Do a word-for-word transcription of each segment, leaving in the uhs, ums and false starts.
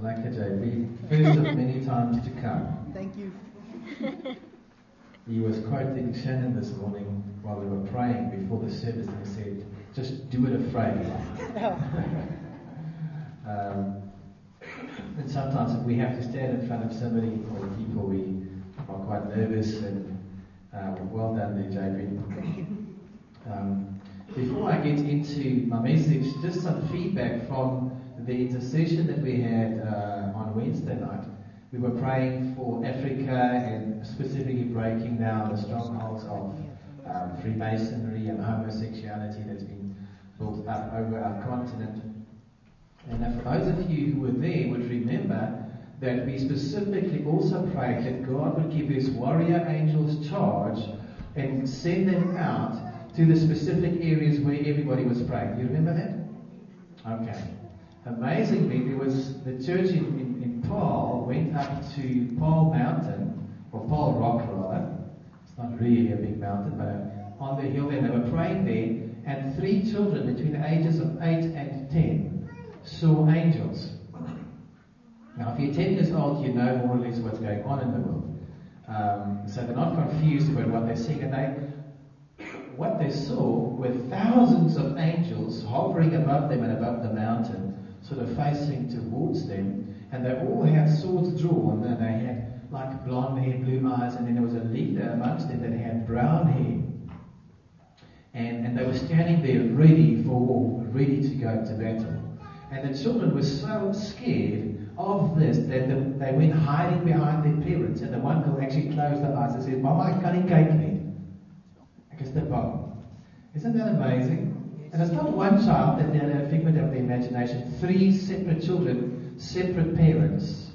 Lekker J B. First of many times to come. Thank you. He was quoting Shannon this morning while we were praying before the service, and he said, just do it afraid. um, and sometimes if we have to stand in front of somebody or people, we are quite nervous, and uh, well done there, J B. Um, before I get into my message, just some feedback from the intercession that we had uh, on Wednesday night. We were praying for Africa and specifically breaking down the strongholds of um, Freemasonry and homosexuality that's been built up over our continent. And now for those of you who were there would remember that we specifically also prayed that God would give His warrior angels charge and send them out to the specific areas where everybody was praying. You remember that? Okay. Amazingly, there was the church in, in, in Paul went up to Paul Mountain, or Paul Rock rather. It's not really a big mountain, but on the hill there, they were praying there, and three children between the ages of eight and ten saw angels. Now, if you're ten years old, you know more or less what's going on in the world. Um, so they're not confused about what they're seeing, and they, what they saw were thousands of angels hovering above them and above the mountain, sort of facing towards them, and they all had swords drawn, and they had like blonde hair, blue eyes, and then there was a leader amongst them that had brown hair, and, and they were standing there ready for war, ready to go to battle. And the children were so scared of this that the, they went hiding behind their parents, and the one girl actually closed her eyes and said, "Mama, I can't cake me." I guess the bomb. Isn't that amazing? And it's not one child that had a figment of the imagination, three separate children, separate parents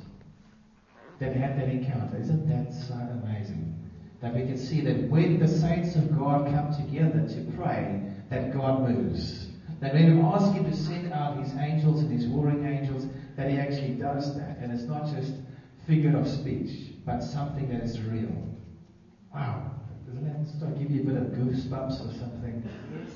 that had that encounter. Isn't that so amazing? That we can see that when the saints of God come together to pray, that God moves. That when we ask Him to send out His angels and His warring angels, that He actually does that. And it's not just figure of speech, but something that is real. Wow. Doesn't that start give you a bit of goosebumps or something? Yes.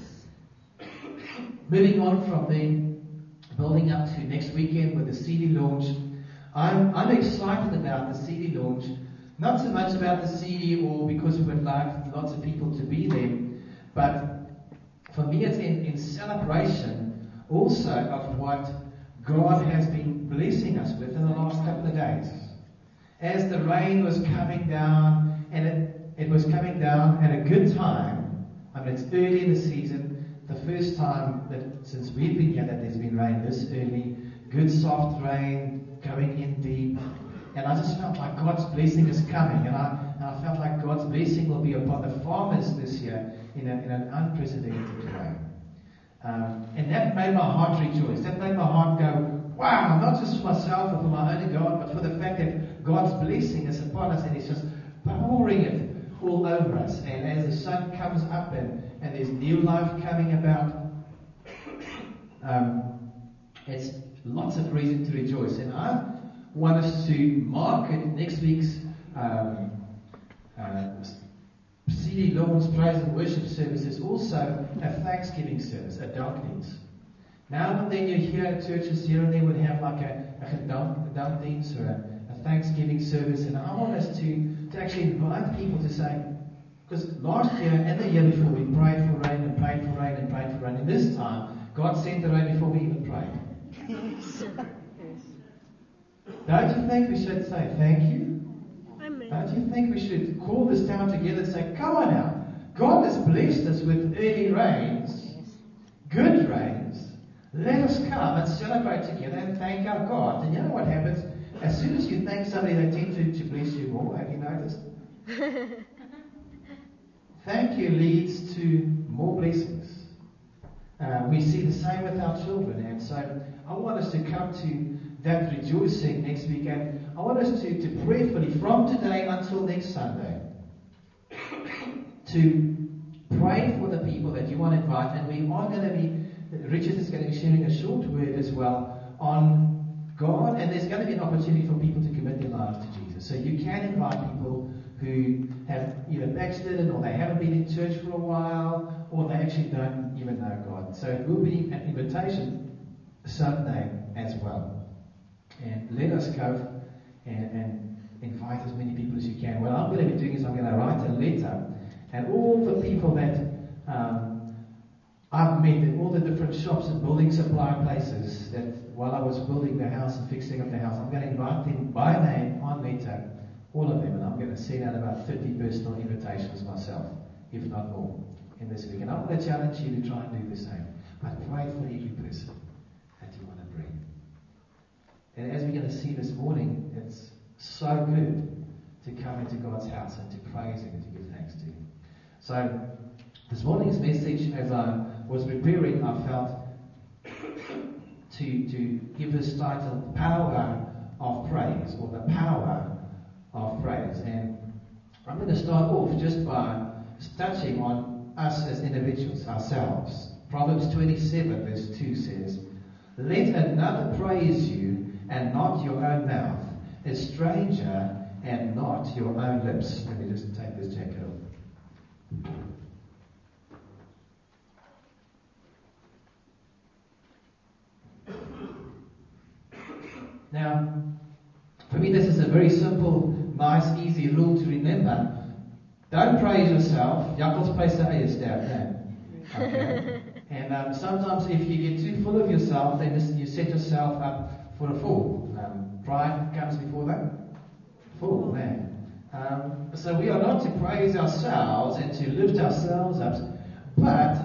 Moving on from there, building up to next weekend with the C D launch. I'm, I'm excited about the C D launch. Not so much about the C D or because we would like lots of people to be there, but for me it's in, in celebration also of what God has been blessing us with in the last couple of days. As the rain was coming down, and it, it was coming down at a good time. I mean, it's early in the season. The first time that since we've been here that there's been rain this early, good soft rain coming in deep, and I just felt like God's blessing is coming, and I, and I felt like God's blessing will be upon the farmers this year in, a, in an unprecedented way. Um, and that made my heart rejoice. That made my heart go, wow, not just for myself or for my own God, but for the fact that God's blessing is upon us, and He's just pouring it all over us. And as the sun comes up and and there's new life coming about, um, it's lots of reason to rejoice. And I want us to mark it next week's um, uh, C D launch, praise and worship service is also a Thanksgiving service, a Dankdienst. Now and then you hear churches here and there would have like a, a Dankdienst or a, a Thanksgiving service, and I want us to, to actually invite people to say, because last year and the year before we prayed for rain and prayed for rain and prayed for rain, and this time God sent the rain before we even prayed. Yes. Don't you think we should say thank you? Amen. Don't you think we should call this town together and say, come on now, God has blessed us with early rains, good rains. Let us come and celebrate together and thank our God. And you know what happens? As soon as you thank somebody, they tend to, to bless you more. Have you noticed? Thank you leads to more blessings. Uh, we see the same with our children, and so I want us to come to that rejoicing next week, and I want us to, to prayerfully from today until next Sunday to pray for the people that you want to invite, and we are going to be, Richard is going to be sharing a short word as well on God, and there's going to be an opportunity for people to commit their lives to Jesus. So you can invite people who have either backslidden or they haven't been in church for a while or they actually don't even know God. So it will be an invitation Sunday as well. And and let us go and, and invite as many people as you can. What I'm going to be doing is I'm going to write a letter, and all the people that um, I've met in all the different shops and building supply places that while I was building the house and fixing up the house, I'm going to invite them by name on letter, all of them, and I'm going to send out about thirty personal invitations myself, if not more, in this week. And I'm going to challenge you to try and do the same. But pray for every person that you want to bring. And as we're going to see this morning, it's so good to come into God's house and to praise Him and to give thanks to Him. So, this morning's message, as I was preparing, I felt to, to give this title, Power of Praise, or the Power of Praise. And I'm going to start off just by touching on us as individuals, ourselves. Proverbs twenty-seven verse two says, "Let another praise you, and not your own mouth, a stranger, and not your own lips." Let me just take this jacket off. Now, for me this is a very simple, nice, easy rule to remember. Don't praise yourself. Jakkels praise sy eie sterk, né? Okay. And um, sometimes if you get too full of yourself, then this, you set yourself up for a fall. Um, pride comes before that fall, né? Um, so we are not to praise ourselves and to lift ourselves up, but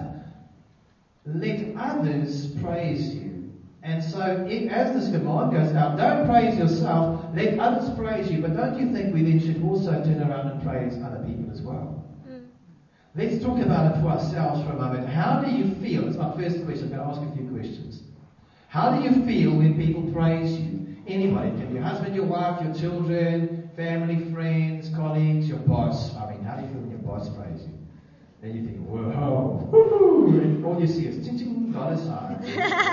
let others praise you. And so, if, as this command goes out, don't praise yourself, let others praise you. But don't you think we then should also turn around and praise other people as well? Mm. Let's talk about it for ourselves for a moment. How do you feel? That's my first question. I'm going to ask a few questions. How do you feel when people praise you? Anybody? It can be your husband, your wife, your children, family, friends, colleagues, your boss. I mean, how do you feel when your boss praise you? Then you think, whoa, woo-hoo, and all you see is ching ching, dollar signs.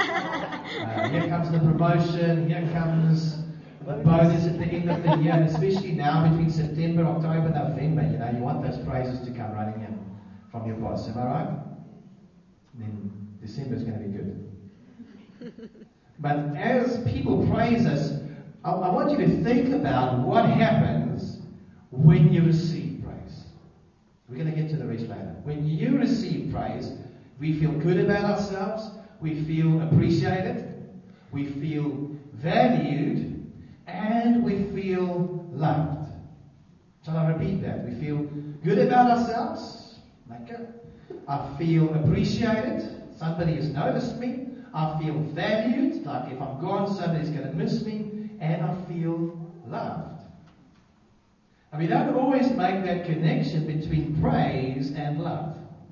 uh, here comes the promotion, here comes the bonus at the end of the year, and especially now between September, October, November, you know, you want those praises to come running in from your boss. Am I right? Then December is going to be good. But as people praise us, I, I want you to think about what happens when you receive. We're going to get to the rest later. When you receive praise, we feel good about ourselves, we feel appreciated, we feel valued, and we feel loved. Shall I repeat that? We feel good about ourselves, like I feel appreciated, somebody has noticed me. I feel valued, like if I'm gone, somebody's going to miss me, and I feel loved. And we don't always make that connection between praise and love.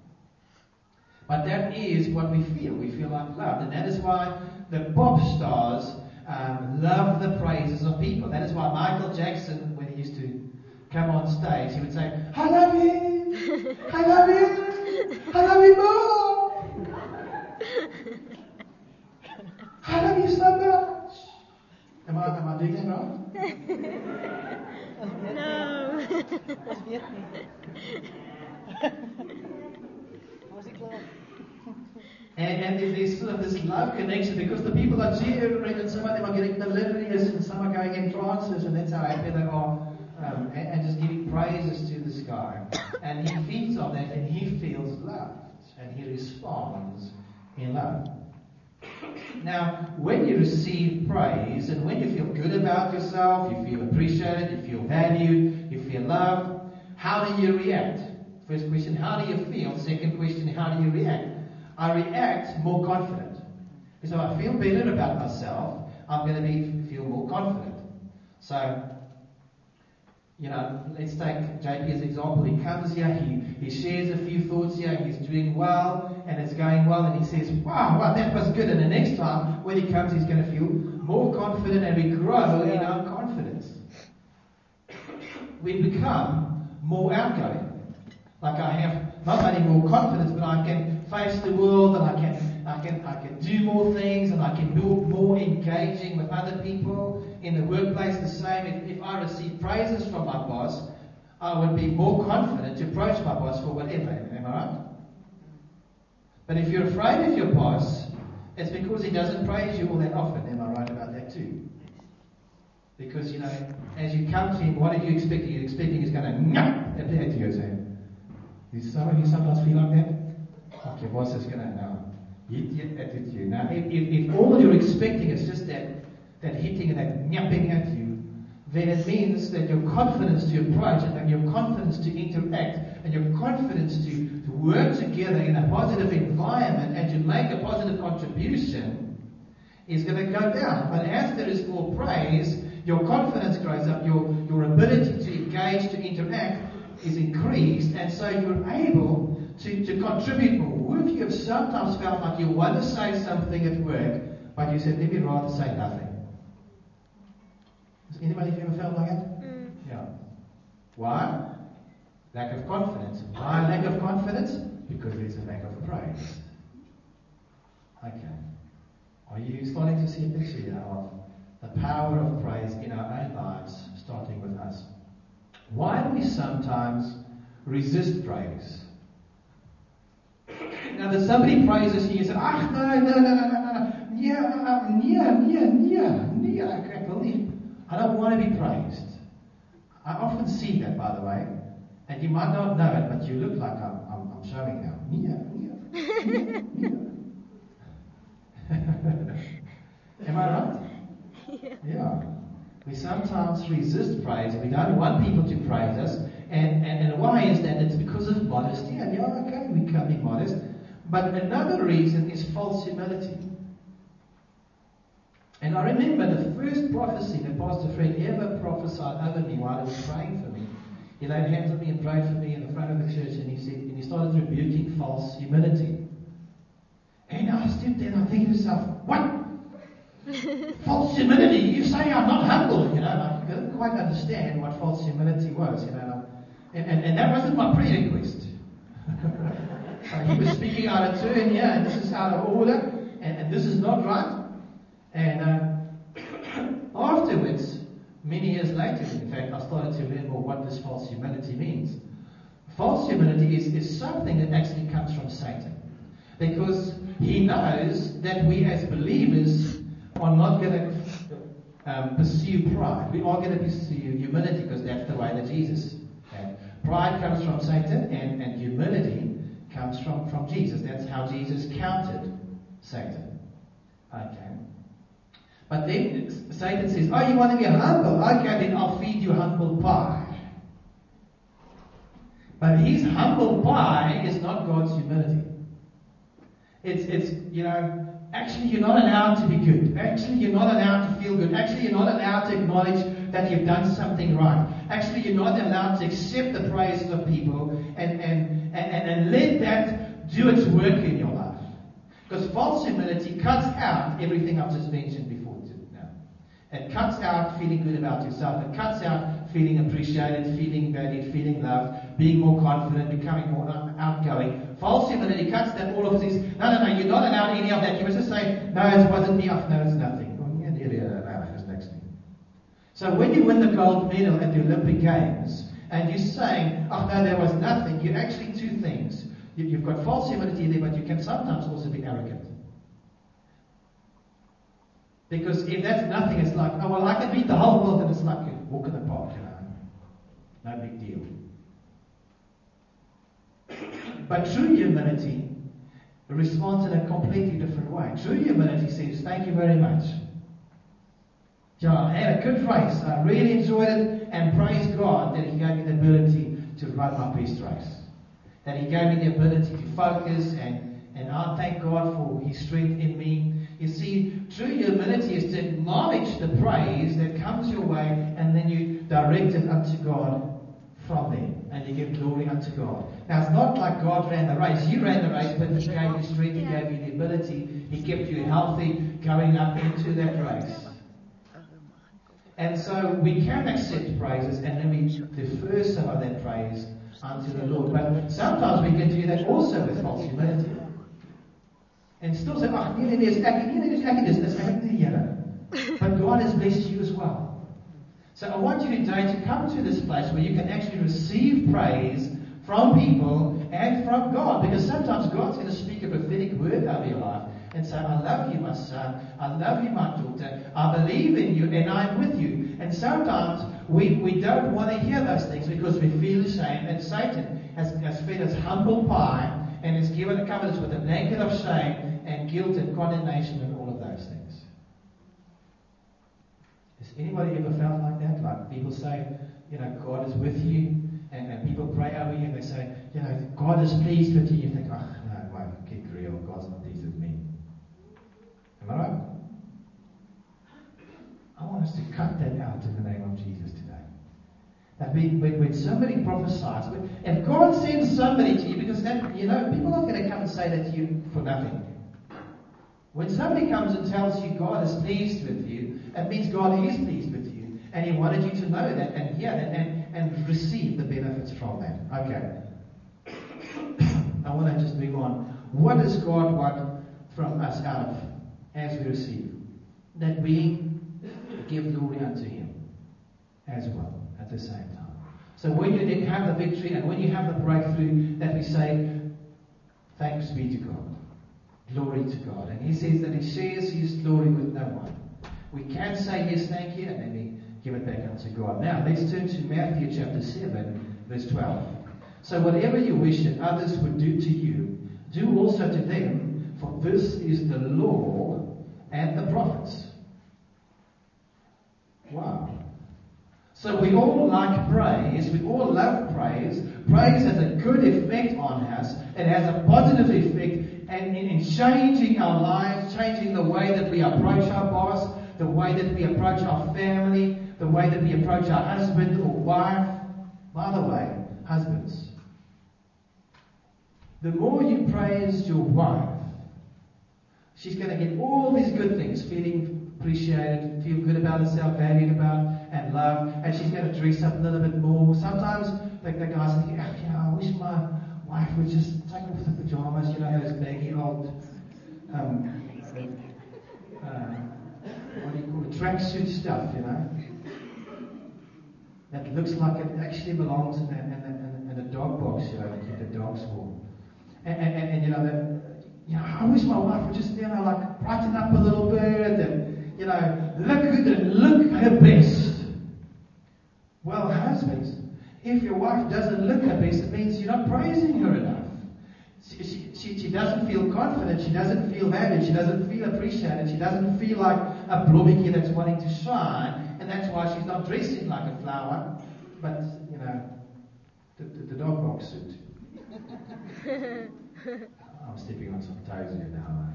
But that is what we feel. We feel like loved. And that is why the pop stars um, love the praises of people. That is why Michael Jackson, when he used to come on stage, he would say, "I love you! I love you! I love you more! I love you so much!" Am I, am I doing that right? No. and, and there's sort of this love connection because the people are cheering and some of them are getting delirious and some are going in trances, and that's how happy they are, um, and, and just giving praises to this guy. And he feeds on that and he feels loved and he responds in love. Now, when you receive praise and when you feel good about yourself, you feel appreciated, you feel valued, you feel loved, how do you react? First question, how do you feel? Second question, how do you react? I react more confident. So I feel better about myself, I'm going to be feel more confident. So, you know, let's take J P as an example. He comes here, he, he shares a few thoughts here, he's doing well, and it's going well, and he says, wow, wow, that was good. And the next time, when he comes, he's going to feel more confident, and we grow in our confidence. We become more outgoing. Like I have not only more confidence, but I can face the world, and I can, I can, I can do more things, and I can be more engaging with other people. In the workplace, the same. If, if I receive praises from my boss, I would be more confident to approach my boss for whatever. Am I right? But if you're afraid of your boss, it's because he doesn't praise you all that often. Am I right about that too? know, as you come to him, what are you expecting? You're expecting he's going to nyap at the at you saying, "Is some of you sometimes feel like that? Like your boss is going to now hit you at you." Now, if, if, if all you're expecting is just that that hitting and that nyapping at you, then it means that your confidence to approach it and your confidence to interact and your confidence to, to work together in a positive environment and to make a positive contribution is going to go down. But as there is more praise, your confidence grows up, your, your ability to engage, to interact is increased, and so you're able to, to contribute more. If you have sometimes felt like you want to say something at work, but you said, let me rather say nothing. Has anybody ever felt like that? Mm. Yeah. Why? Lack of confidence. Why lack of confidence? Because there's a lack of praise. Okay. Are you starting to see a picture here of the power of praise in our own lives, starting with us? Why do we sometimes resist praise? Now, that somebody praises you, you say, "Ach, no, no, no, no, no, no, yeah, yeah, yeah, yeah, yeah, I can't believe. I don't want to be praised." I often see that, by the way, and you might not know it, but you look like I'm, I'm, I'm showing now. Yeah, yeah, yeah, yeah. Am I right? Yeah. Yeah. We sometimes resist praise. We don't want people to praise us. And, and, and why is that? It's because of modesty. And yeah, okay, we can be modest. But another reason is false humility. And I remember the first prophecy that Pastor Fred ever prophesied over me while he was praying for me. He laid hands on me and prayed for me in the front of the church, and he said, and he started rebuking false humility. And I stood there and I think to myself, what? False humility? You say I'm not humble, you know. I didn't quite understand what false humility was, you know. And, and, and that wasn't my prayer request. So he was speaking out of turn, yeah, and this is out of order, and, and this is not right. And uh, afterwards, many years later, in fact, I started to learn more what this false humility means. False humility is, is something that actually comes from Satan. Because he knows that we as believers are not going to um, pursue pride. We are going to pursue humility because that's the way that Jesus had. Pride comes from Satan, and, and humility comes from, from Jesus. That's how Jesus countered Satan. Okay. But then Satan says, "Oh, you want to be humble? Okay, then I'll feed you humble pie." But his humble pie is not God's humility. It's, it's, you know, actually you're not allowed to be good. Actually you're not allowed to feel good. Actually you're not allowed to acknowledge that you've done something right. Actually you're not allowed to accept the praises of people and, and, and, and let that do its work in your life. Because false humility cuts out everything I've just mentioned before. It cuts out feeling good about yourself. It cuts out feeling appreciated, feeling valued, feeling loved, being more confident, becoming more outgoing. False humility cuts that all of this. No, no, no, you're not allowed any of that. You must just say, "No, it wasn't me. Oh, no, it's nothing." Oh, yeah, yeah, yeah, no, it's next thing. So when you win the gold medal at the Olympic Games and you're saying, "Oh, no, there was nothing," you're actually two things. You, you've got false humility there, but you can sometimes also be arrogant. Because if that's nothing, it's like, "Oh, well, I can beat the whole world," and it's like a walk in the park, you know. No big deal. But true humility responds in a completely different way. True humility says, "Thank you very much. Yeah, I had a good race. I really enjoyed it, and praise God that He gave me the ability to run my best race. That He gave me the ability to focus, and, and I thank God for His strength in me." You see, true humility is to acknowledge the praise that comes your way, and then you direct it unto God from there, and you give glory unto God. Now, it's not like God ran the race. You ran the race, but He gave you strength, He gave you the ability, He kept you healthy going up into that race. And so we can accept praises, and then we defer some of that praise unto the Lord. But sometimes we can do that also with false humility. And still say, "Ach, nee, nee, nee, is ek, nee, nee, dis ek, dis, dis ek die Here." But God has blessed you as well. So I want you today to come to this place where you can actually receive praise from people and from God. Because sometimes God's going to speak a prophetic word over your life and say, "I love you, my son. I love you, my daughter. I believe in you, and I'm with you." And sometimes we, we don't want to hear those things because we feel ashamed, and Satan has, has fed us humble pie and has given covered us with a blanket of shame and guilt and condemnation and all of those things. Has anybody ever felt like that? Like people say, you know, God is with you, and, and people pray over you and they say, you know, God is pleased with you. You think, oh, no, wait, get real. God's not pleased with me. Am I right? I want us to cut that out in the name of Jesus today. That when, when, when somebody prophesies, when, if God sends somebody to you, because that, you know, people are going to come and say that to you for nothing. When somebody comes and tells you God is pleased with you, it means God is pleased with you. And He wanted you to know that and hear that and, and receive the benefits from that. Okay. I want to just move on. What does God want from us out of as we receive? That we give glory unto Him as well at the same time. So when you have the victory and when you have the breakthrough, that we say, thanks be to God. Glory to God. And He says that He shares His glory with no one. We can say yes, thank you, and then we give it back unto God. Now, let's turn to Matthew chapter seven, verse twelve. So whatever you wish that others would do to you, do also to them, for this is the law and the prophets. Wow. So we all like praise. We all love praise. Praise has a good effect on us. It has a positive effect and in, in changing our lives, changing the way that we approach our boss, the way that we approach our family, the way that we approach our husband or wife. By the way, husbands, the more you praise your wife, she's going to get all these good things, feeling appreciated, feel good about herself, valued about, and loved, and she's going to dress up a little bit more. Sometimes the, the guys think, oh, yeah, I wish my wife would just take off the pajamas, you know, those baggy old, um, uh, what do you call it, tracksuit stuff, you know. That looks like it actually belongs in a, in a, in a dog box, you know, to keep the dogs warm. And, and, and, and you know, the, you know, I wish my wife would just, you know, like brighten up a little bit and, you know, look good and look her best. Well, husbands, if your wife doesn't look her best, it means you're not praising her enough. She, she, she, she doesn't feel confident, she doesn't feel valued, she doesn't feel appreciated, she doesn't feel like a blommikie that's wanting to shine, and that's why she's not dressing like a flower, but, you know, the, the, the dog box suit. I'm stepping on some toes here now.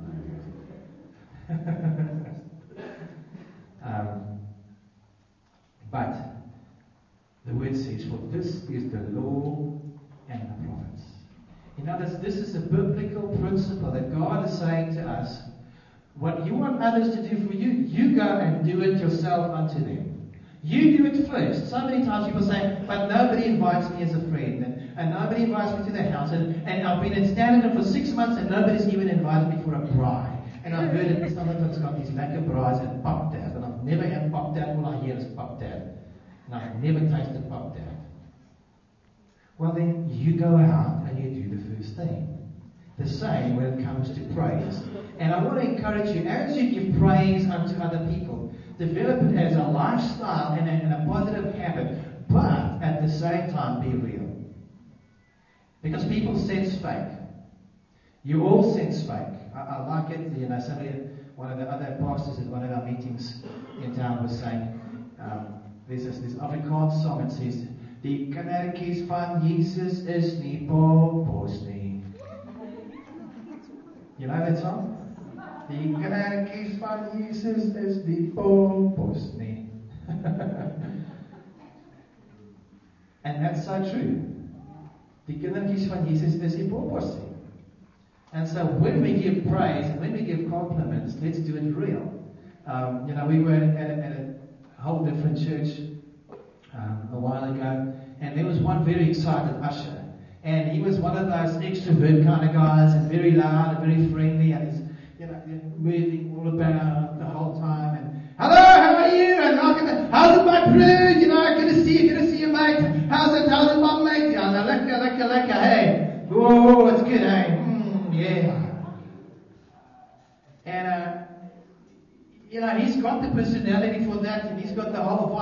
um, but the word says, for this is the law and the prophets. In other words, this is a biblical principle that God is saying to us, what you want others to do for you, you go and do it yourself unto them. You do it first. So many times people say, but nobody invites me as a friend, and, and nobody invites me to their house, and, and I've been in Standard for six months and nobody's even invited me for a braai. And I've heard it, somebody's got these lekker braais and pap dad, and I've never had pap dad, all I hear is pap dad. And I've never tasted pap dad. Well then, you go out and you do the first thing. The same when it comes to praise. And I want to encourage you, as you give praise unto other people, develop it as a lifestyle and a, and a positive habit, but at the same time be real. Because people sense fake. You all sense fake. I, I like it. You know, somebody, one of the other pastors at one of our meetings in town was saying, um, there's this, this Afrikaans song that says, Die kindertjies van Jesus is nie popos nie. You know that song? Die kindertjies van Jesus is nie popos nie. And that's so true. Die kindertjies van Jesus is nie popos nie. And so when we give praise and when we give compliments, let's do it real. Um, you know, we were at a, at a whole different church um, a while ago, and there was one very excited usher. And he was one of those extrovert kind of guys, and very loud and very friendly, and he's, you know, moving all about the whole time. And hello, how are you? And how can I, how's it, my friend? You know, good to see you, good to see you, mate. How's it, how's it, my mate? Yeah, no, lekker, lekker, lekker, hey. Whoa, it's good, hey. Mm, yeah. And, uh, you know, he's got the personality for that, and he's got the whole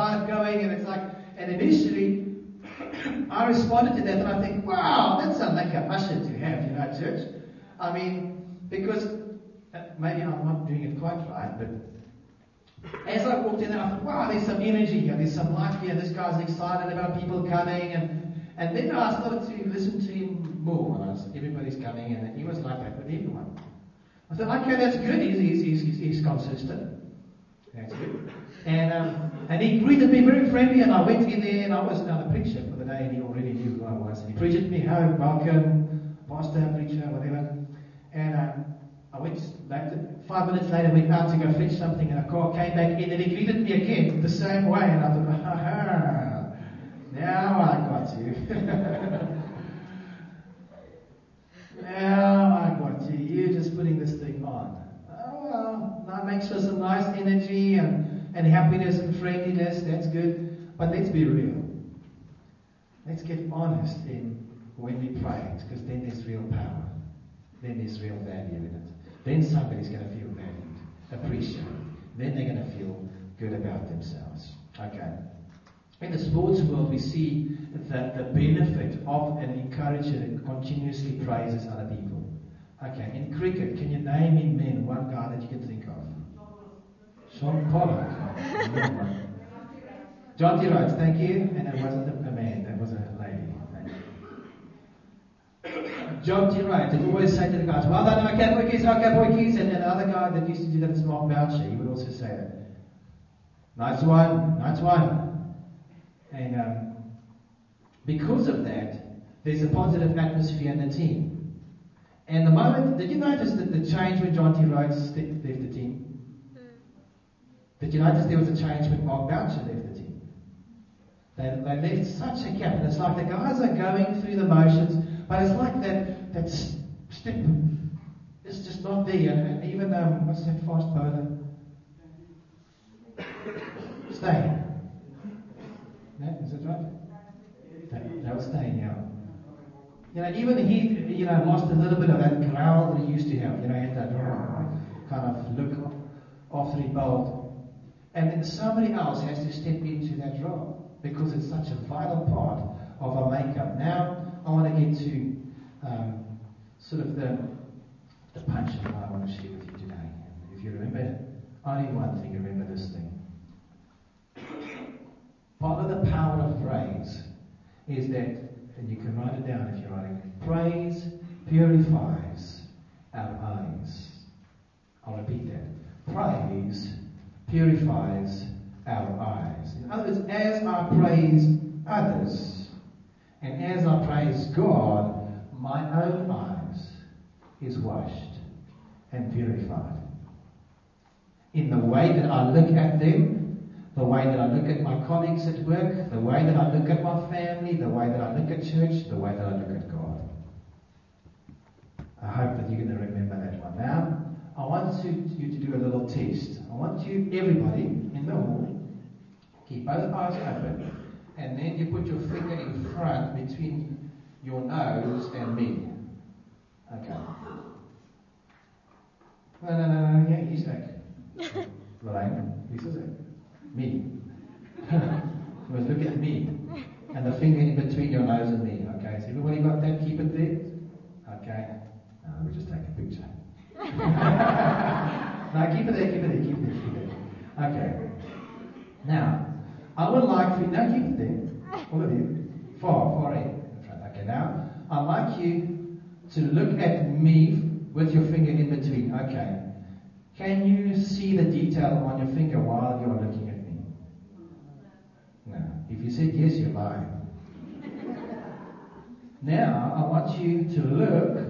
going, and it's like, and initially, I responded to that, and I think, wow, that sounds like a usher to have, you know, at church. I mean, because uh, maybe I'm not doing it quite right, but as I walked in there, I thought, wow, there's some energy here, there's some life here, this guy's excited about people coming, and, and then I started to listen to him more, and I was, everybody's coming, and he was like that with everyone. I thought, okay, that's good, he's, he's, he's, he's consistent. That's good. And um, and he greeted me very friendly, and I went in there, and I was now the preacher for the day, and he already knew who I was. And he preached me, hi, welcome, pastor, preacher, whatever. And um, I went, later, five minutes later, went out to go fetch something, and a car came back in, and he greeted me again the same way. And I thought, ha ha, now I got you. now I got you. You're just putting this thing on. Oh, well, that makes for some nice energy and, and happiness and friendliness. That's good. But let's be real. Let's get honest in when we pray, because then there's real power. Then there's real value in it. Then somebody's going to feel valued, appreciated. Then they're going to feel good about themselves. Okay. In the sports world, we see that the benefit of an encourager that continuously praises other people. Okay, in cricket, can you name in men one guy that you can think of? Sean Pollock. John T. Rhodes, thank you. And it wasn't a man, that was a lady. John T. Rhodes would always say to the guys, well done, okay, boykies, okay, boykies. And another guy that used to do that is Mark Boucher. He would also say that. Nice one, nice one. And um, because of that, there's a positive atmosphere in the team. And the moment, did you notice that the change when John T. Rhodes left the team? Mm. Did you notice there was a change when Mark Boucher left the team? They, they left such a gap, and it's like the guys are going through the motions, but it's like that that step is just not there. And even um, what's that fast bowler? Steyn. No, is that right? That, that was Steyn, yeah. You know, even he, you know, lost a little bit of that growl that he used to have. You know, he had that kind of look after he bowled. And then somebody else has to step into that role because it's such a vital part of our makeup. Now, I want to get to um, sort of the, the punchline I want to share with you today. If you remember only one thing, remember this thing. Part of the power of praise is that, and you can write it down if you're writing, praise purifies our eyes. I'll repeat that. Praise purifies our eyes. In other words, as I praise others, and as I praise God, my own eyes is washed and purified. In the way that I look at them, the way that I look at my colleagues at work, the way that I look at my family, the way that I look at church, the way that I look at God. I hope that you're going to remember that one. Now, I want you, you to do a little test. I want you, everybody in the hall, keep both eyes open, and then you put your finger in front between your nose and me. Okay. No, no, no, no, yeah, you say. Lorraine, this is it. Me. You must look at me. And the finger in between your nose and me. Okay, so everybody got that? Keep it there? Okay. No, we'll just take a picture. No, keep it there, keep it there, keep it there, keep it there. Okay. Now, I would like for you, now keep it there. All of you. Far, far in front. Okay, now, I'd like you to look at me with your finger in between. Okay. Can you see the detail on your finger while you're looking at me? No. If you said yes, you're lying. Now, I want you to look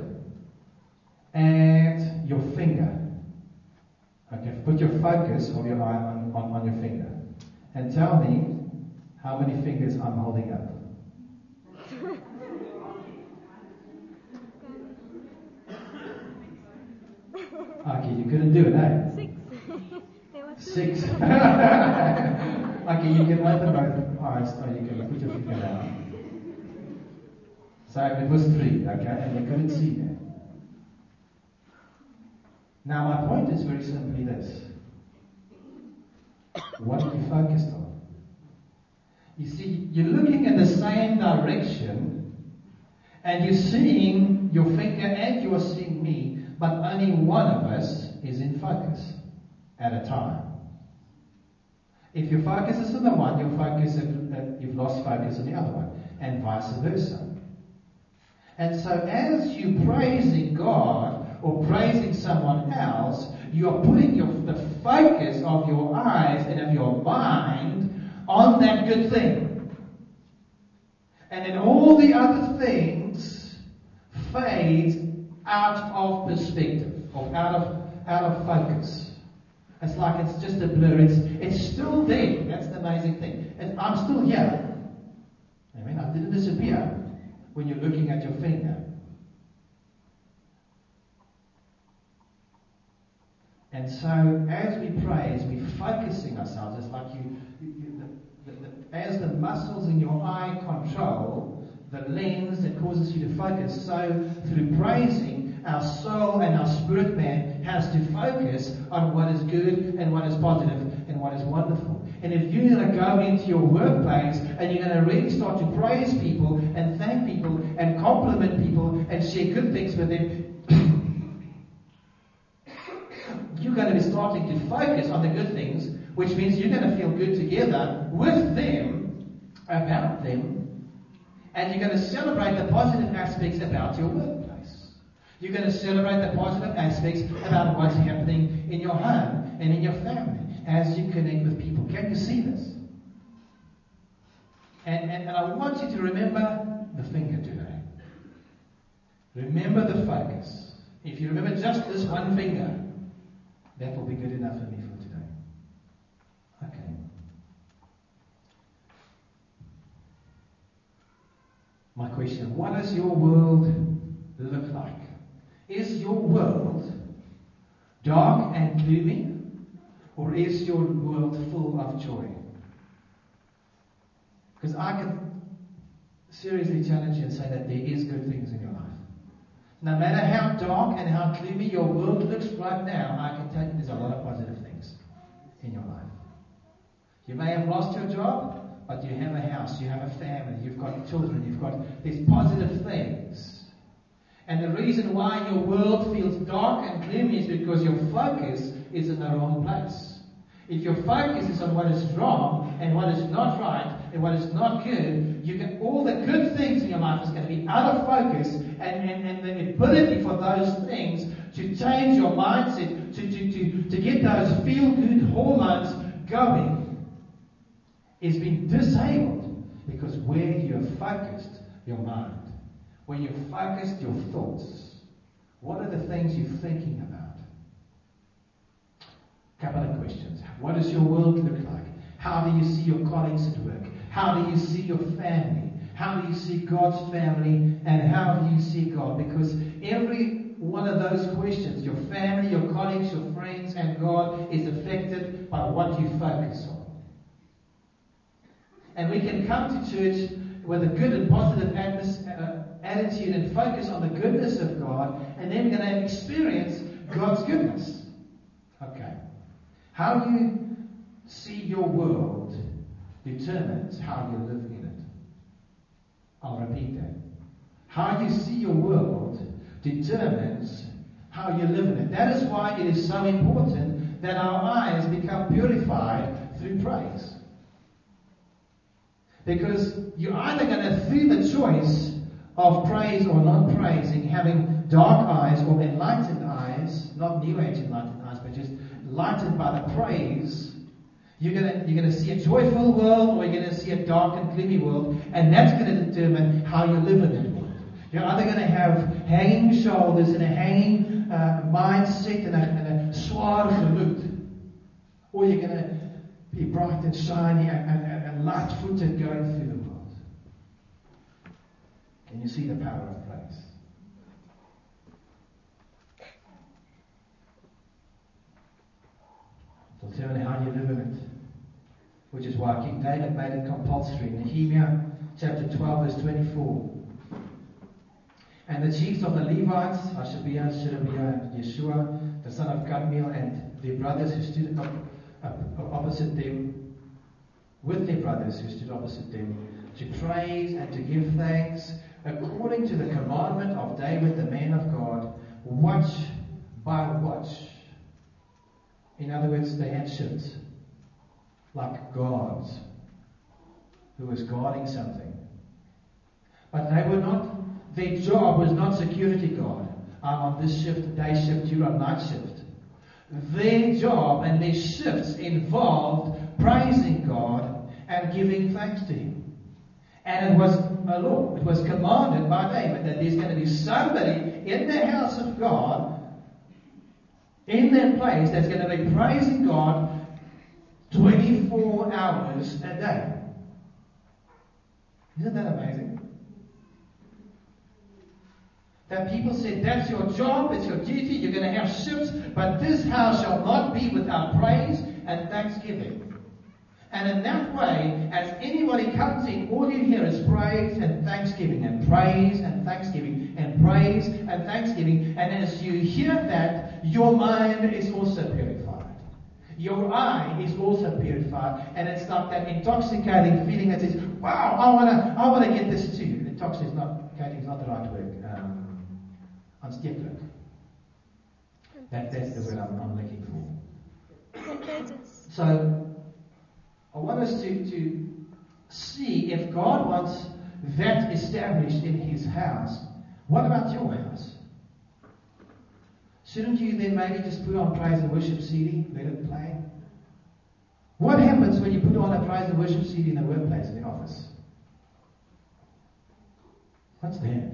at your finger. Okay, put your focus of your eye on, on, on your finger. And tell me how many fingers I'm holding up. Okay, you couldn't do it, eh? Six. Six. Okay, you can open both eyes, or you can put your finger down. So it was three, okay, and you couldn't see that. Now my point is very simply this. What are you focused on? You see, you're looking in the same direction, and you're seeing your finger and you're seeing me, but only one of us is in focus at a time. If your focus is on the one, your focus, uh, you've lost focus on the other one, and vice versa. And so as you're praising God or praising someone else, you are putting your, the focus of your eyes and of your mind on that good thing. And then all the other things fade out of perspective, or out of out of focus. It's like it's just a blur. It's it's still there. That's the amazing thing. And I'm still here. I mean, I didn't disappear when you're looking at your finger. And so, as we praise, we're focusing ourselves. It's like you, you, you the, the, the, as the muscles in your eye control the lens that causes you to focus. So, through praising, our soul and our spirit man has to focus on what is good and what is positive and what is wonderful. And if you're going to go into your workplace and you're going to really start to praise people and thank people and compliment people and share good things with them, you're going to be starting to focus on the good things, which means you're going to feel good together with them, about them, and you're going to celebrate the positive aspects about your workplace. You're going to celebrate the positive aspects about what's happening in your home and in your family as you connect with people. Can you see this? And, and, and I want you to remember the finger today. Remember the focus. If you remember just this one finger, that will be good enough for me for today. Okay. My question, what does your world look like? Is your world dark and gloomy? Or is your world full of joy? Because I can seriously challenge you and say that there is good things in your life. No matter how dark and how gloomy your world looks right now, I can tell you there's a lot of positive things in your life. You may have lost your job, but you have a house, you have a family, you've got children, you've got these positive things. And the reason why your world feels dark and gloomy is because your focus is in the wrong place. If your focus is on what is wrong and what is not right and what is not good, you get all the good things in your life is going to be out of focus, and, and, and the ability for those things to change your mindset, to, to, to, to get those feel-good hormones going, is being disabled because where you're focused your mind, where you've focused your thoughts, what are the things you're thinking about? Couple of questions. What does your world look like? How do you see your colleagues at work? How do you see your family? How do you see God's family? And how do you see God? Because every one of those questions, your family, your colleagues, your friends, and God, is affected by what you focus on. And we can come to church with a good and positive atmosphere, uh, attitude and focus on the goodness of God, and then we're going to experience God's goodness. Okay. How you see your world determines how you live in it. I'll repeat that. How you see your world determines how you live in it. That is why it is so important that our eyes become purified through praise. Because you're either going to, through the choice of praise or not praising, having dark eyes or enlightened eyes, not New Age enlightened eyes, but just lightened by the praise, you're going to, you're going to see a joyful world or you're going to see a dark and gloomy world, and that's going to determine how you live in that world. You're either going to have hanging shoulders and a hanging uh, mindset and a, and a zwaar gemoed, or you're going to be bright and shiny and, and, and light-footed going through the world. And you see the power of praise. It'll determine how you live in it. Which is why King David made it compulsory. Nehemiah chapter twelve verse twenty-four. And the chiefs of the Levites, Hashabiah, Sherebiah, and Yeshua, the son of Kadmiel, and their brothers who stood up, up, opposite them, with their brothers who stood opposite them, to praise and to give thanks, according to the commandment of David the man of God, watch by watch. In other words, they had shifts, like guards, who was guarding something. But they were not, their job was not security guard. I'm on this shift, day shift, you're on night shift. Their job and their shifts involved praising God and giving thanks to Him. And it was a law. It was commanded by David that there's going to be somebody in the house of God, in that place, that's going to be praising God twenty-four hours a day. Isn't that amazing? That people said, that's your job, it's your duty, you're going to have shifts, but this house shall not be without praise and thanksgiving. And in that way, as anybody comes in, all you hear is praise and thanksgiving, and praise and thanksgiving, and praise and thanksgiving. And as you hear that, your mind is also purified. Your eye is also purified. And it's like that intoxicating feeling that says, wow, I want to I want to get this too. Intoxicating is not, is not the right word. Um, Aansteeklik. That, that's the word I'm, I'm looking for. So, I want us to, to see if God wants that established in His house. What about your house? Shouldn't you then maybe just put on praise and worship C D, let it play? What happens when you put on a praise and worship C D in the workplace, in the office? What's that?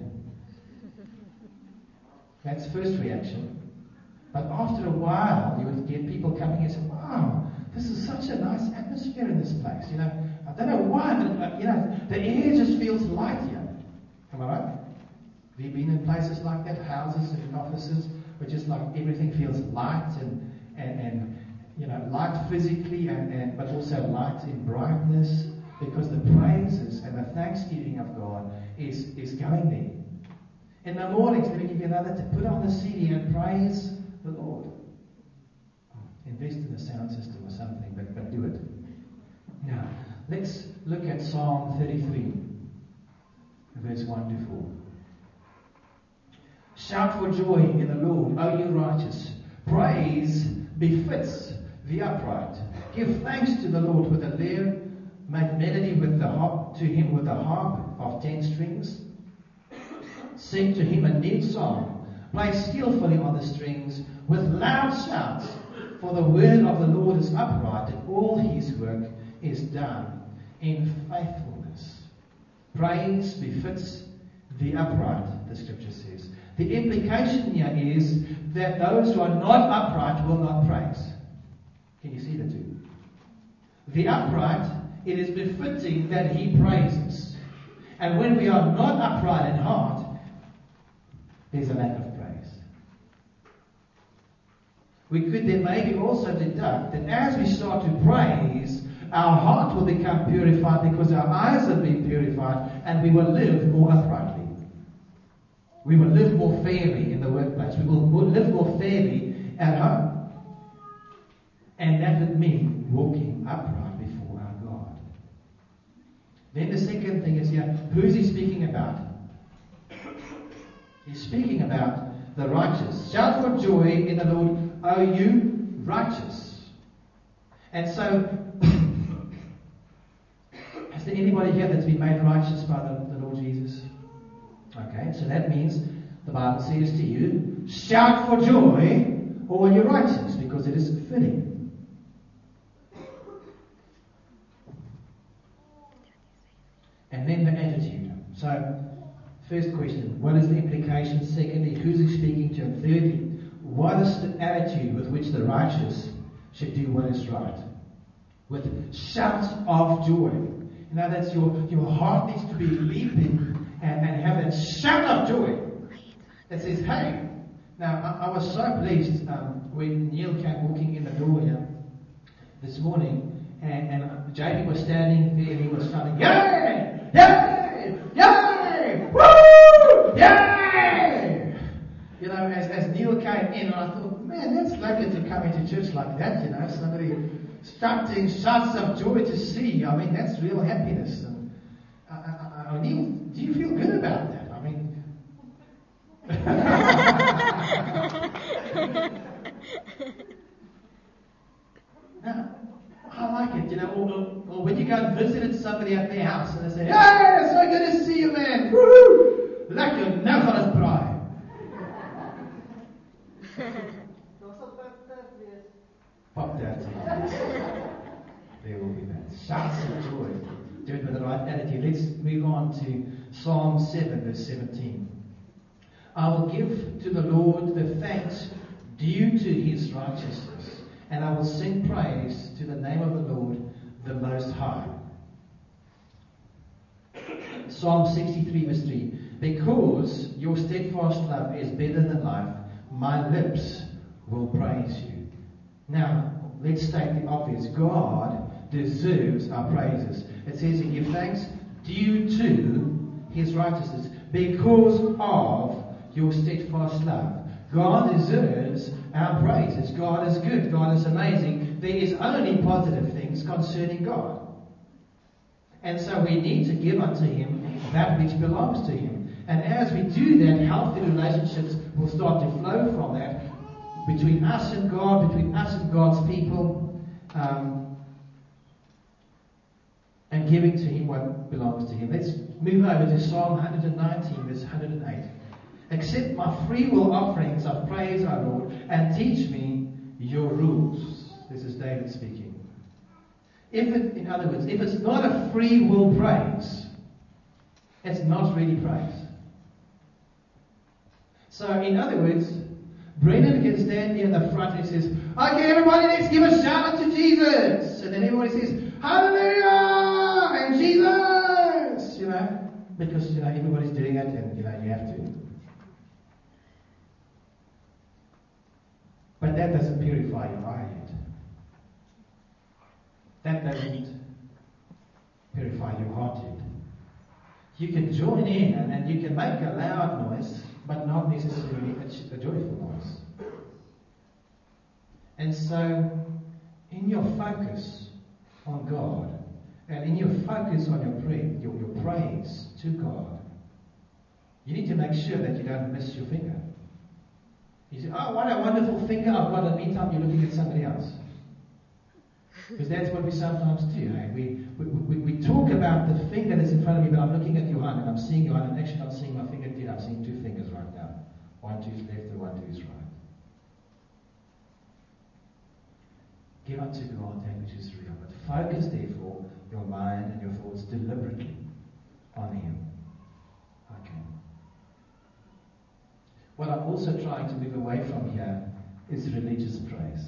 That's first reaction. But after a while, you would get people coming and say, wow, this is such a nice atmosphere in this place. You know, I don't know why, but you know, the air just feels light here. Am I right? Have you been in places like that, houses and offices, where just like everything feels light and and, and you know, light physically and, and but also light in brightness, because the praises and the thanksgiving of God is is going there. In the mornings, let me give you another tip. Put on the C D and praise the Lord. Invest in a sound system or something, but, but do it. Now, let's look at Psalm thirty-three, verse one to four. Shout for joy in the Lord, O you righteous. Praise befits the upright. Give thanks to the Lord with a lyre. Make melody with the harp, to Him with a harp of ten strings. Sing to Him a new song. Play skillfully on the strings with loud shouts. For the word of the Lord is upright, and all His work is done in faithfulness. Praise befits the upright, the scripture says. The implication here is that those who are not upright will not praise. Can you see the two? The upright, it is befitting that he praises. And when we are not upright in heart, there's a lack of praise. We could then maybe also deduct that as we start to praise, our heart will become purified because our eyes have been purified, and we will live more uprightly. We will live more fairly in the workplace. We will live more fairly at home. And that would mean walking upright before our God. Then the second thing is here, who's he speaking about? He's speaking about the righteous. Shout for joy in the Lord, O you righteous. And so, is there anybody here that's been made righteous by the, the Lord Jesus? Okay, so that means the Bible says to you, shout for joy, all you righteous, because it is fitting. And then the attitude. So, first question, what is the implication? Secondly, who's he speaking to? And thirdly, what is the attitude with which the righteous should do what is right? With shouts of joy. You know, that's your, your heart needs to be leaping and, and have that shout of joy that says, hey. Now, I, I was so pleased um, when Neil came walking in the door here this morning, and, and J P was standing there and he was shouting, yay! Yay! Yay! Woo! Yay! You know, as, as Neil came in, and I thought, man, that's lucky to come into church like that, you know, somebody strutting shouts of joy to see. I mean, that's real happiness. And I, I, I mean, do you feel good about that? I mean, no, I like it, you know. Or, or when you go and visit somebody at their house and they say, "Hey, it's so good to see you, man! Woo! Lekker, nou gaan ons braai." Pop that. There will be that. Shouts of joy. Do it with the right attitude. Let's move on to Psalm seven, verse seventeen. I will give to the Lord the thanks due to his righteousness, and I will sing praise to the name of the Lord, the Most High. Psalm sixty-three, verse three. Because your steadfast love is better than life, my lips will praise you. Now, let's state the obvious. God deserves our praises. It says he gives thanks due to his righteousness, because of your steadfast love. God deserves our praises. God is good. God is amazing. There is only positive things concerning God. And so we need to give unto him that which belongs to him. And as we do that, healthy relationships will start to flow from that, between us and God, between us and God's people, um, and giving to him what belongs to him. Let's move over to Psalm one nineteen, verse one hundred eight. Accept my free will offerings of praise, O Lord, and teach me your rules. This is David speaking. If it, in other words, if it's not a free will praise, it's not really praise. So, in other words, Brendan can stand here in the front and he says, "Okay, everybody, let's give a shout out to Jesus." And then everybody says, "Hallelujah!" and Jesus, you know, because, you know, everybody's doing it and, you know, you have to. But that doesn't purify your eye yet. That doesn't purify your heart yet. You can join in and, and you can make a loud noise, but not necessarily a, a joyful noise. And so, in your focus on God, and in your focus on your prayer, your, your praise to God, you need to make sure that you don't miss your finger. You say, "Oh, what a wonderful finger I've got," and meantime you're looking at somebody else. Because that's what we sometimes do. Eh? We, we, we, we talk about the finger that's in front of me, but I'm looking at Johan and I'm seeing Johan, and actually I'm seeing my fingertip. I'm seeing two fingers right now. One to his left and one to his right. Give unto God that which is real, but focus therefore your mind and your thoughts deliberately on him. Okay. What I'm also trying to move away from here is religious praise.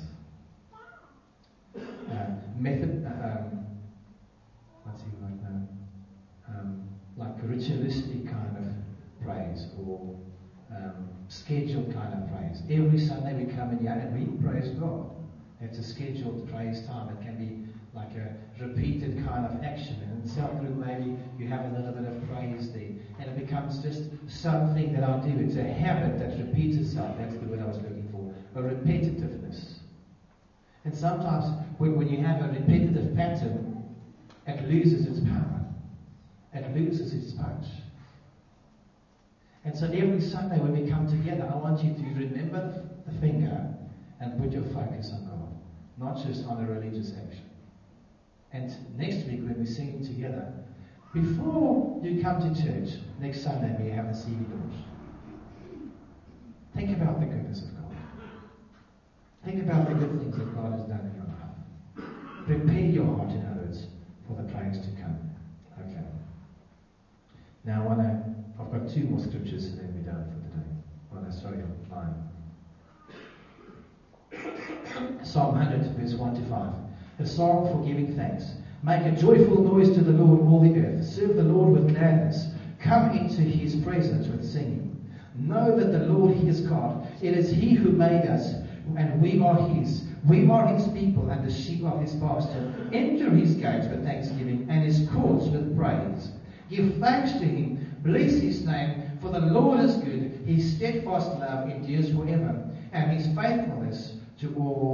Uh, method, uh, um, what's he like now? Um, like ritualistic kind of praise, or um, scheduled kind of praise. Every Sunday we come in here and we praise God. It's a scheduled praise time. It can be like a repeated kind of action. And in cell group maybe you have a little bit of praise there. And it becomes just something that I do. It's a habit that repeats itself. That's the word I was looking for. A repetitiveness. And sometimes when, when you have a repetitive pattern, it loses its power. It loses its punch. And so every Sunday when we come together, I want you to remember the finger and put your focus on God, not just on a religious action. And next week when we're singing together, before you come to church, next Sunday when you have the C D launch, think about the goodness of God. Think about the good things that God has done in your life. Prepare your heart, in other words, for the praise to come. Okay. Now I want to, I've got two more scriptures and then we're done for today. Oh no, sorry, I'm lying. Psalm one hundred, verse one to five. A song for giving thanks. Make a joyful noise to the Lord, all the earth. Serve the Lord with gladness. Come into his presence with singing. Know that the Lord, he is God. It is he who made us, and we are his. We are his people and the sheep of his pasture. Enter his gates with thanksgiving and his courts with praise. Give thanks to him. Bless his name. For the Lord is good. His steadfast love endures forever, and his faithfulness to all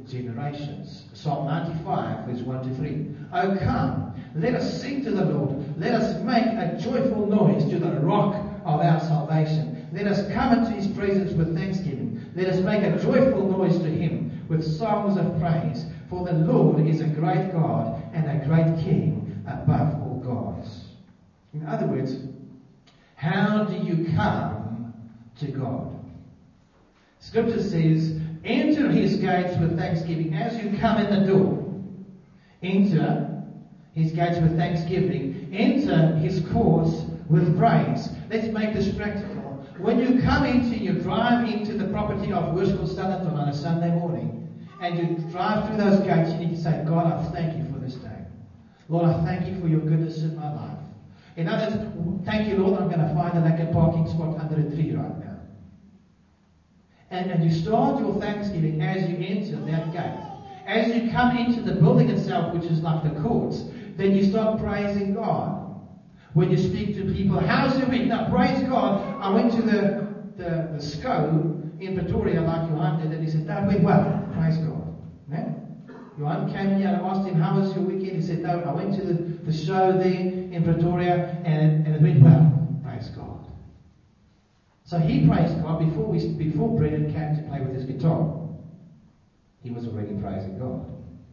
generations. Psalm ninety-five, verse one to three. Oh, come, let us sing to the Lord. Let us make a joyful noise to the rock of our salvation. Let us come into his presence with thanksgiving. Let us make a joyful noise to him with songs of praise. For the Lord is a great God and a great King above all gods. In other words, how do you come to God? Scripture says, enter his gates with thanksgiving. As you come in the door, enter his gates with thanksgiving. Enter his courts with praise. Let's make this practical. When you come into, you drive into the property of Worshipful Standerton on a Sunday morning, and you drive through those gates, you need to say, God, I thank you for this day. Lord, I thank you for your goodness in my life. In other words, thank you, Lord, I'm going to find a lekker parking spot under a tree right now. And, and you start your thanksgiving as you enter that gate. As you come into the building itself, which is like the courts, then you start praising God. When you speak to people, how's your week? Now, praise God. I went to the, the, the S C O in Pretoria like Johan did, and he said, that went well. Praise God. No? Johan came here and I asked him, how was your weekend? He said, no, I went to the, the show there in Pretoria, and, and it went well. Praise God. So he praised God before we before Brendan came to play with his guitar. He was already praising God.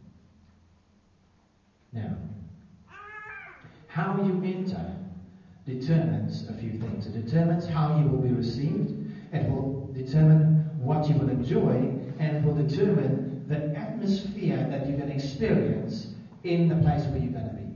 Now, how you enter determines a few things. It determines how you will be received. It will determine what you will enjoy, and it will determine the atmosphere that you're going to experience in the place where you're going to be.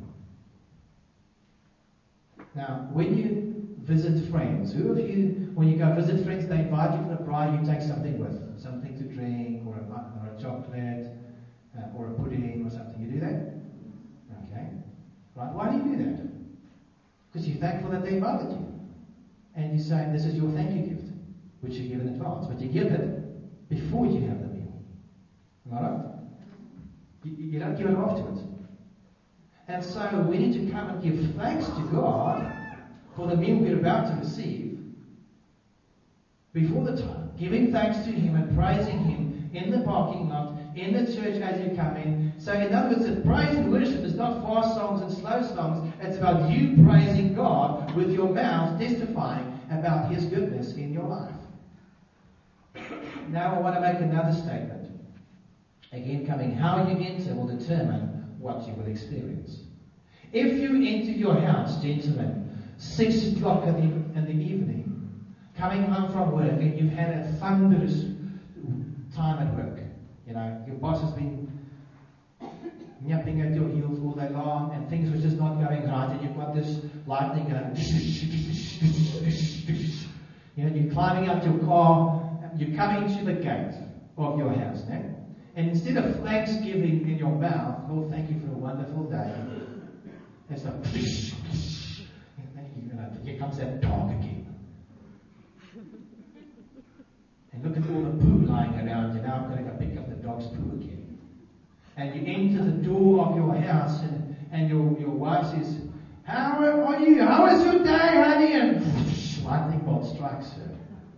Now, when you visit friends, who of you, when you go visit friends, they invite you for a braai, you take something with them, something to drink, or a, or a chocolate, uh, or a pudding, or something. You do that? Okay. Right? Why do you do that? Because you're thankful that they invited you. And you say, this is your thank you gift, which you give in advance. But you give it before you have the meal. Am I right? You, you don't give it afterwards. And so we need to come and give thanks to God for the meal we're about to receive before the time. Giving thanks to him and praising him in the parking lot, in the church as you come in. So in other words, that praise and worship is not fast songs and slow songs. It's about you praising God with your mouth, testifying about his goodness in your life. Now I want to make another statement. Again, coming, how you enter will determine what you will experience. If you enter your house, gentlemen, six o'clock in the, in the evening, coming home from work, and you've had a thunderous time at work. You know, your boss has been yapping at your heels all day long, and things were just not going right, and you've got this lightning going. You know, you're climbing out your car, you're coming to the gate of your house now. And instead of thanksgiving in your mouth, Lord, thank you for a wonderful day, it's like, here comes that dog again. And look at all the poo lying around you. Now I'm going to go pick up the dog's poo again. And you enter the door of your house, and, and your, your wife says, how are you? How was your day, honey? And lightning bolt strikes her.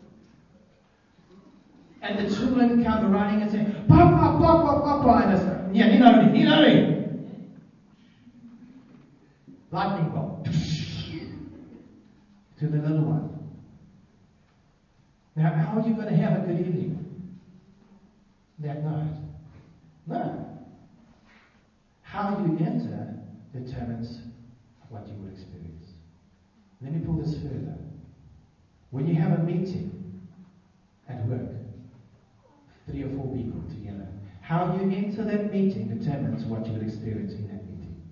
And the children come running and say, Papa, Papa, Papa. And I say, yeah, you know me, you know me. Lightning bolt. To the little one. Now, how are you going to have a good evening that night? No. How you enter determines what you will experience. Let me pull this further. When you have a meeting at work, three or four people together, how you enter that meeting determines what you will experience in that meeting.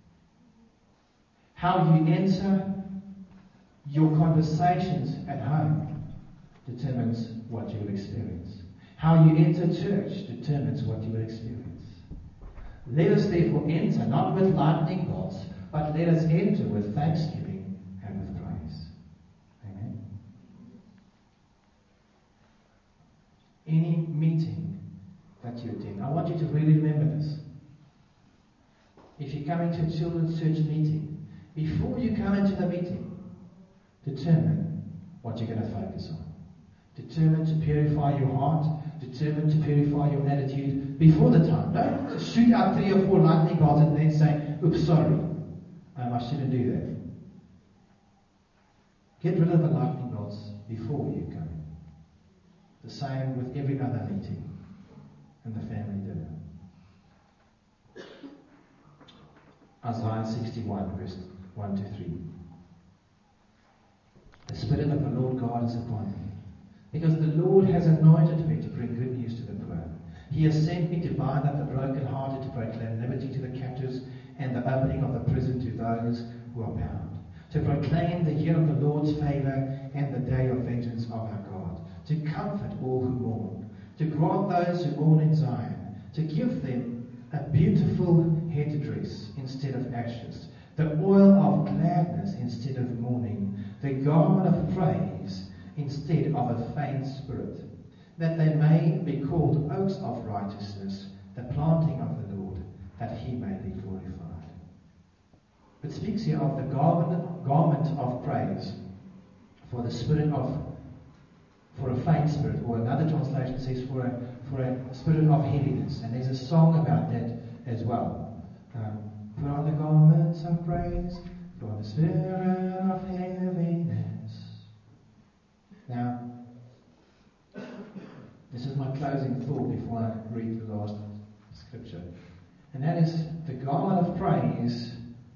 How you enter your conversations at home determines what you will experience. How you enter church determines what you will experience. Let us therefore enter, not with lightning bolts, but let us enter with thanksgiving and with praise. Amen. Any meeting that you attend, I want you to really remember this. If you're coming to a children's church meeting, before you come into the meeting, determine what you're going to focus on. Determine to purify your heart. determined to purify your attitude before the time. Don't shoot out three or four lightning bolts and then say, oops, sorry, um, I shouldn't do that. Get rid of the lightning bolts before you go. The same with every other meeting and the family dinner. Isaiah sixty-one, verse one to three. The Spirit of the Lord God is upon me, because the Lord has anointed me to bring good news to the poor. He has sent me to bind up the brokenhearted, to proclaim liberty to the captives, and the opening of the prison to those who are bound, to proclaim the year of the Lord's favour and the day of vengeance of our God, to comfort all who mourn, to grant those who mourn in Zion, to give them a beautiful headdress instead of ashes, the oil of gladness instead of mourning, the garment of praise instead of a faint spirit, that they may be called oaks of righteousness, the planting of the Lord, that he may be glorified. It speaks here of the garment, garment of praise for the spirit of, for a faint spirit, or another translation says for a, for a spirit of heaviness. And there's a song about that as well. Um, put on the garments of praise for the spirit of heaviness. Now, this is my closing thought before I read the last scripture. And that is, the garment of praise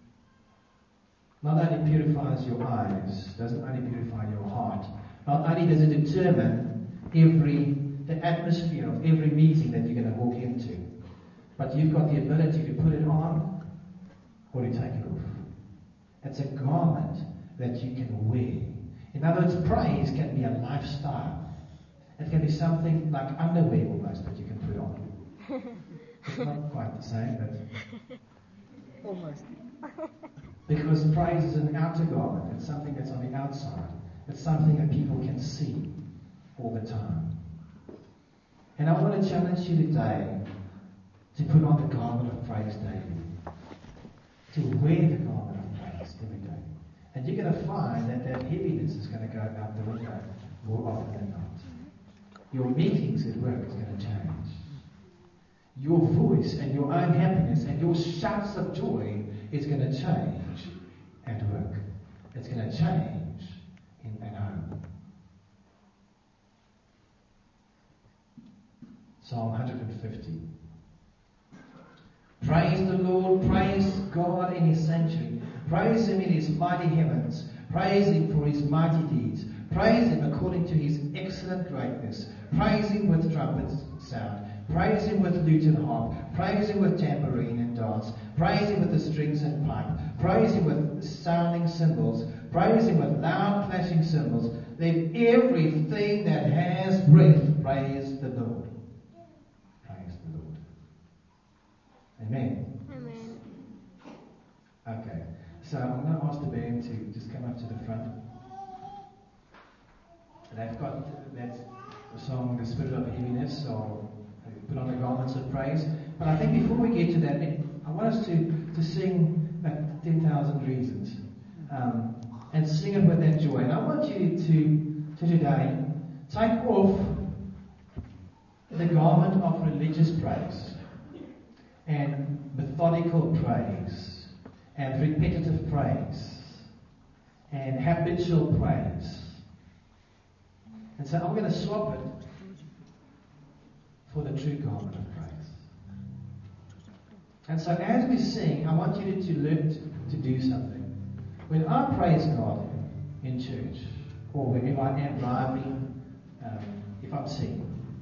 not only purifies your eyes, doesn't only purify your heart, not only does it determine every the atmosphere of every meeting that you're going to walk into, but you've got the ability to put it on or to take it off. It's a garment that you can wear. In other words, praise can be a lifestyle. It can be something like underwear almost that you can put on. It's not quite the same, but almost. Because praise is an outer garment. It's something that's on the outside. It's something that people can see all the time. And I want to challenge you today to put on the garment of praise daily. To wear the garment of praise every day. And you're going to find that that heaviness is going to go out the window more often than not. Your meetings at work is going to change. Your voice and your own happiness and your shouts of joy is going to change at work. It's going to change in at home. Psalm one fifty. Praise the Lord, praise God in his sanctuary. Praise him in his mighty heavens. Praise him for his mighty deeds. Praise him according to his excellent greatness. Praise him with trumpet sound. Praise him with lute and harp. Praise him with tambourine and dance. Praise him with the strings and pipe. Praise him with sounding cymbals. Praise him with loud clashing cymbals. Let everything that has breath praise the Lord. Praise the Lord. Amen. Amen. Okay, so I'm going to ask the band to just come up to the front. They've got that song, The Spirit of Heaviness, or put on the garments of praise. But I think before we get to that, I want us to, to sing like ten thousand Reasons. Um, and sing it with that joy. And I want you to, to today, take off the garment of religious praise and methodical praise and repetitive praise and habitual praise. And so I'm going to swap it for the true garment of praise. And so as we sing, I want you to, to learn to, to do something. When I praise God in church, or whenever I am driving, um, if I'm singing,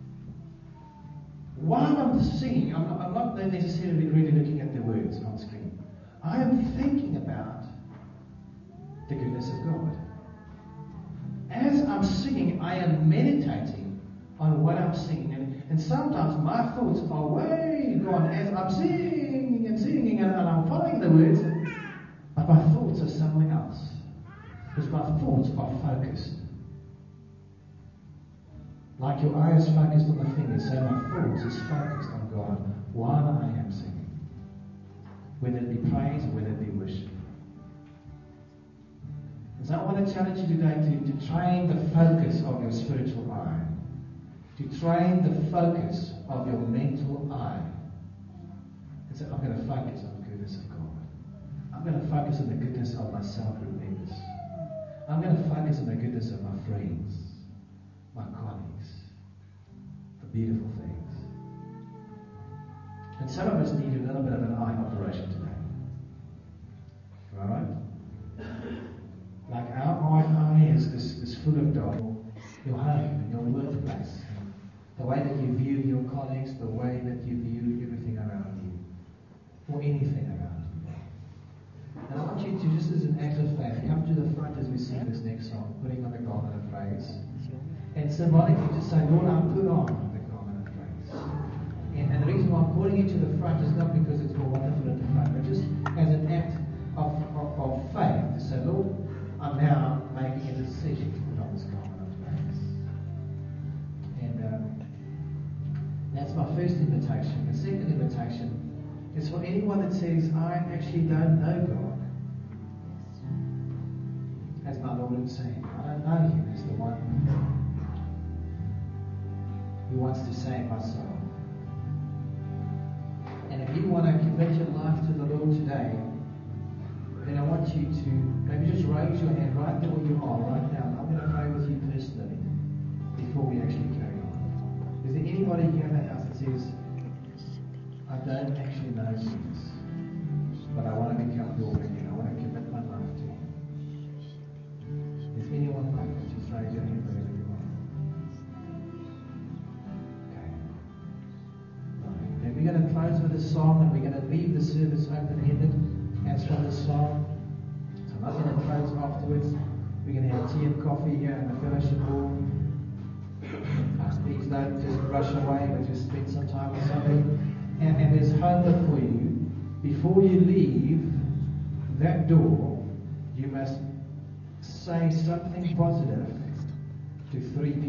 while I'm singing, I'm not, I'm not necessarily really looking at the words on screen. I am thinking about the goodness of God. As I'm singing, I am meditating on what I'm singing. And, and sometimes my thoughts are way gone as I'm singing and singing and, and I'm following the words, but my thoughts are somewhere else. Because my thoughts are focused. Like your eye is focused on the fingers, so my thoughts is focused on God while I am singing. Whether it be praise or whether it be worship. And so I want to challenge you today to, to train the focus of your spiritual eye. to train the focus of your mental eye. And say, I'm going to focus on the goodness of God. I'm going to focus on the goodness of my self-group members. I'm going to focus on the goodness of my friends, my colleagues, the beautiful things. And some of us need a little bit of an eye operation today. Alright? Like our eye is, is, is full of dog. Your home, your workplace, the way that you view your colleagues, the way that you view everything around you, or anything around you. And I want you to, just as an act of faith, come to the front as we sing this next song, putting on the garment of praise. And symbolically just say, Lord, I put on the garment of praise. And, and the reason why I'm calling you to the front is not because it's more wonderful at the front, but just as an act of, of, of faith to say, Lord, I'm now making a decision to put on this garment of praise. And um, that's my first invitation. The second invitation is for anyone that says, I actually don't know God as my Lord and Savior. I don't know Him as the one who wants to save my soul. And if you want to commit your life to the Lord today, then I want you to maybe just raise your hand right there where you are right now. I'm going to pray with you personally before we actually carry on. Is there anybody here in the house that says, I don't actually know Jesus, but I want to become your friend. I want to commit my life to Him? Is anyone like that? Just raise your hand wherever you are. Okay. Right. Then we're going to close with a song, and we're going to leave the service open-ended as from the song. So I'm not going to close afterwards. We're going to have tea and coffee here in the fellowship hall. Please don't just rush away, but just spend some time with somebody. And, and there's homework for you. Before you leave that door, you must say something positive to three people.